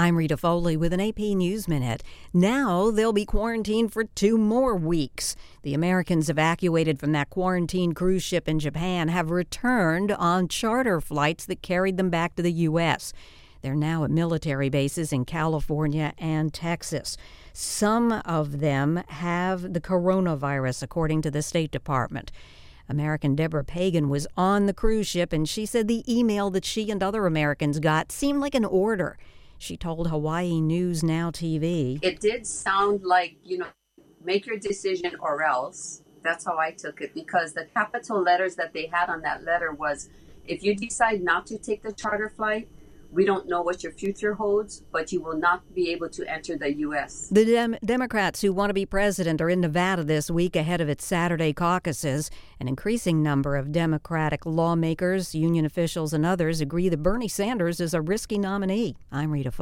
I'm Rita Foley with an AP News Minute. Now they'll be quarantined for 2 more weeks. The Americans evacuated from that quarantine cruise ship in Japan have returned on charter flights that carried them back to the U.S. They're now at military bases in California and Texas. Some of them have the coronavirus, according to the State Department. American Deborah Pagan was on the cruise ship, and she said the email that she and other Americans got seemed like an order. She told Hawaii News Now TV. It did sound like, make your decision or else. That's how I took it, because the capital letters that they had on that letter was, if you decide not to take the charter flight, we don't know what your future holds, but you will not be able to enter the U.S. The Democrats who want to be president are in Nevada this week ahead of its Saturday caucuses. An increasing number of Democratic lawmakers, union officials, and others agree that Bernie Sanders is a risky nominee. I'm Rita Foley.